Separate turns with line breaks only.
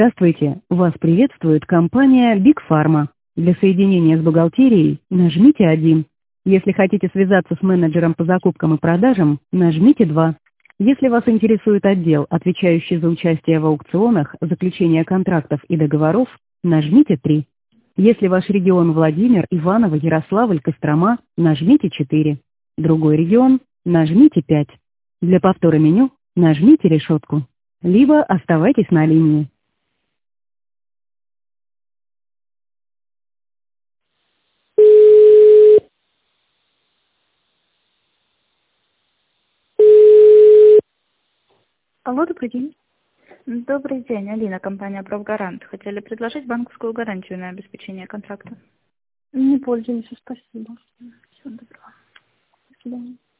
Здравствуйте, вас приветствует компания Big Pharma. Для соединения с бухгалтерией нажмите 1. Если хотите связаться с менеджером по закупкам и продажам, нажмите 2. Если вас интересует отдел, отвечающий за участие в аукционах, заключение контрактов и договоров, нажмите 3. Если ваш регион Владимир, Иваново, Ярославль, Кострома, нажмите 4. Другой регион, нажмите 5. Для повтора меню нажмите решетку. Либо оставайтесь на линии.
Алло, добрый день.
Добрый день, Алина, компания «Профгарант». Хотели предложить банковскую гарантию на обеспечение контракта.
Не пользуемся, спасибо.
Всего доброго.
До свидания.